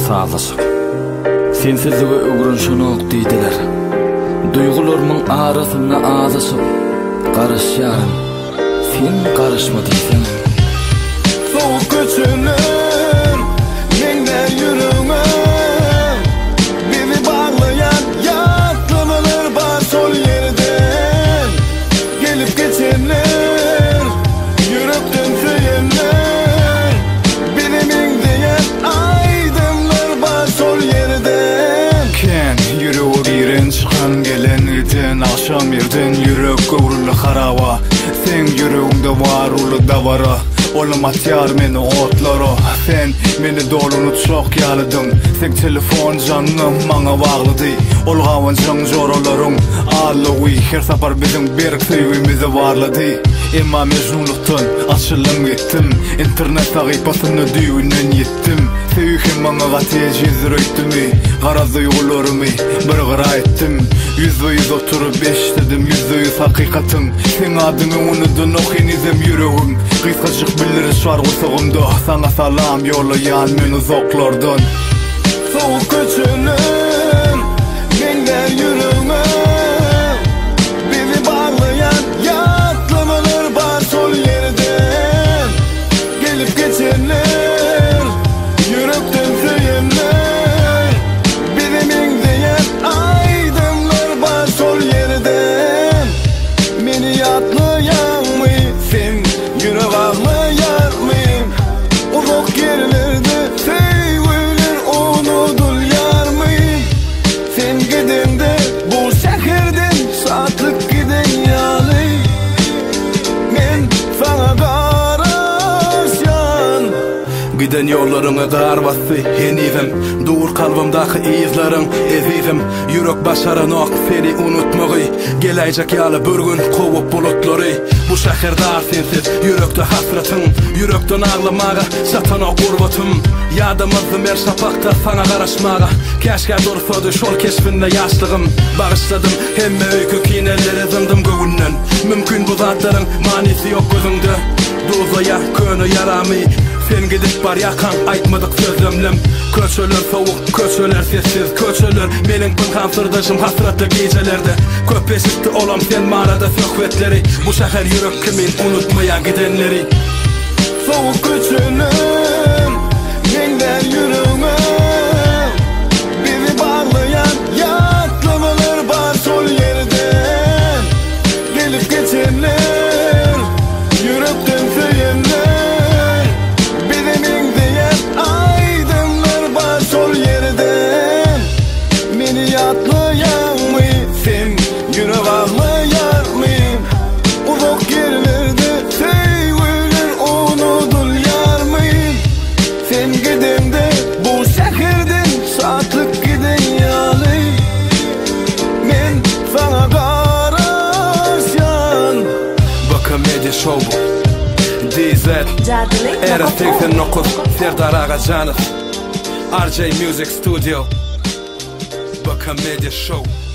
sağlaşıp sensizligi ögrünşünük diýdiler. Duygularymyň arasyna azaşyp garaşýarym, sen garaşma diýsen. Soğuk göçünür yenge yüreğime, bizi bağlayan yaklamalar var sol yerden. Gelip geçenler, yürekten söyleyenler, benim diyen aydınlar var sol yerden. Ken yüreği giren çıkan gelen eden, akşam yerden yürek kıvrılı harava. Sen yüreğimde var ulu davara, olmat yar meni otlara. Sen meni dolunu çok yaladın, sen telefon canım bana bağladı. Olgavan can joralarım ağlığı, her sapar bizim bir sevgimizi varladı. Emma mecnunluktan açılım gittim, internet sahipasını düğünden yettim. Sevgim bana tecizir öktümü, kara duygularımı bir gara ettim. %100 oturup eşledim, %100 hakikatın. Sen adını unudun okinizem yüreğim, kıskacık biliriş var kusağımda. Sana salam yollayan men uzaklardan. Soğuk göçünüm yenge yüreğime, bizi bağlayan yaklamalar var sol yerden. Gelip geçenler, yürekten söyleyenler, benim diyen aydınlar var sol yerden. Beni yatlayan mı sen, yürek ağlayan mı? Uzak yerlerde sevgiler unudul yar mı? Sen gidende bu şehirden saatlik giden yalı, men sana garaşyan. Giden yollarına garbası henizim, dur kalbimdaki izlerin ezizim. Yürek başaranok seni unutmagy, gelecek yalı bir gün kovup bulutları. Bu şehirde sensiz yürekte hasretin, yürekten ağlamaga satana gurbatım. Yadımızdım her şapakta sana garaşmaga, keşke dursadı şol keşfinde yaşlığım. Bağışladım hemme öykü kinelleri zındım göğünden, mümkün bu zatların manisi yok gözümde. Duzaya könü yaramı, sen gidip bar yakan aytmadık sözlemlem. Köçölür soğuk, köçölür sessiz, köçölür menin pınkan sırdaşım hasretli gecelerde. Köpeşikti olam sen mağarada söhbetleri, bu şehir yürek kimin unutmaya gidenleri. Soğuk göçünüm yenge yüreğime, bizi bağlayan yaklamalar var sol yerden. Gelip geçenler, yürekten söyleyenler, benim diyen aydınlar var sol yerden. Beni yatlayan mı sen, yürek ağlayan mı? Uzak yerlerde sevgiler unudul yar mı? Sen gidende bu şehirden saatlik giden yalı, men sana garaşyan. Bakın Medya Show DZ Era 89 Serdar Ağacanov RJ Music Studio Bakın Medya Show.